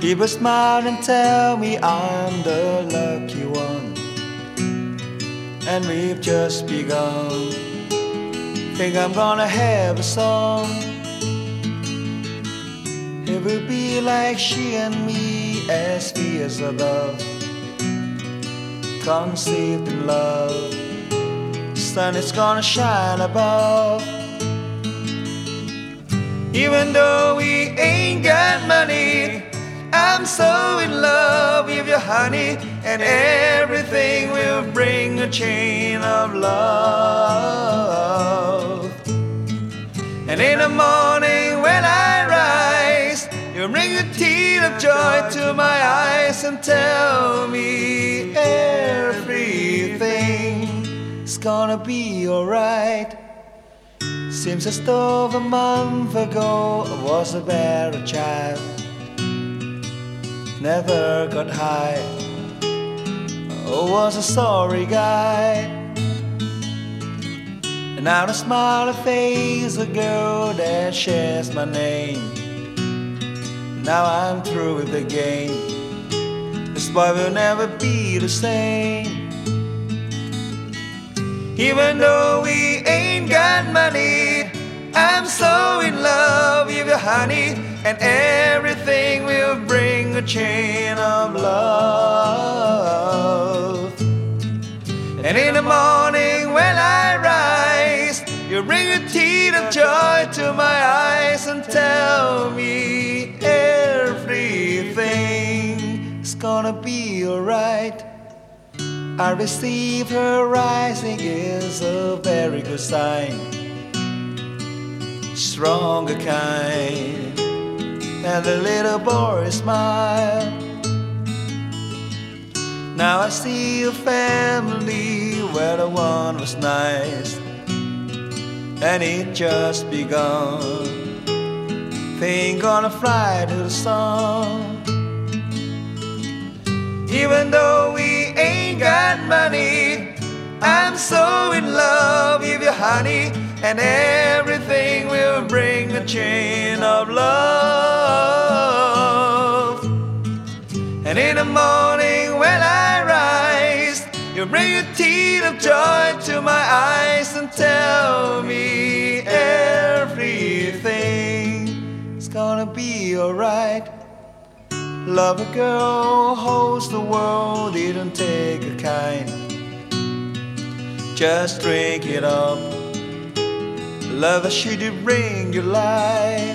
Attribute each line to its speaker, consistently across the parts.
Speaker 1: He will smile and tell me I'm the lucky one, and we've just begun. Think I'm gonna have a song. It will be like she and me as we as above, conceived in love. The sun is gonna shine above. Even though we ain't got money, I'm so in love with you, honey, and everything will bring a chain of love. And in the morning when I rise, you bring a tear of joy to my eyes and tell me everything's gonna be alright. Seems as though a month ago I was a better child, never got high, I was a sorry guy. And now I smile and face a girl that shares my name. Now I'm through with the game. This boy will never be the same. Even though we ain't got money, I'm so in love with you, honey, and everything will bring a chain of love. And in the morning when I rise, you bring a tear of joy to my eyes and tell me everything's gonna be alright. I receive her rising is a very good sign, stronger kind, and the little boy smile. Now I see a family where the one was nice, and it just begun. They ain't gonna fly to the sun. Even though we ain't got money, I'm so in love with you, honey, and everything will bring a chain of love. And in the morning when I rise, you bring a tear of joy to my eyes and tell me everything's gonna be alright. Love a girl holds the world, didn't take a kind. Just drink it up. Love her, she did bring you life.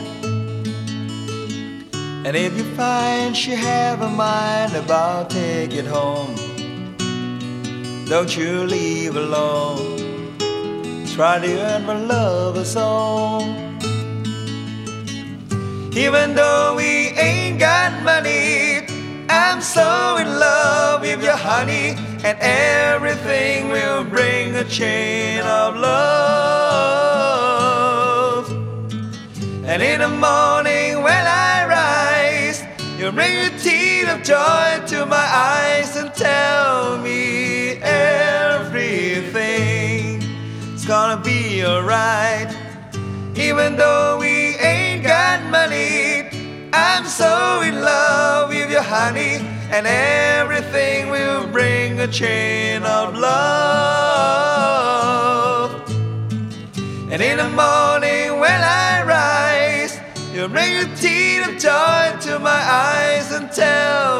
Speaker 1: And if you find she have a mind about take it home, don't you leave alone. Try to earn my lover's own. Even though we ain't got money, I'm so in love with you, honey, and everything will bring a chain of love. And in the morning when I rise, you bring a tear of joy to my eyes and tell me everything's gonna be alright. Even though we ain't got money, I'm so in love with you, honey, and everything will bring a chain of love. And in the morning when I rise, you bring a tear of joy to my eyes and tell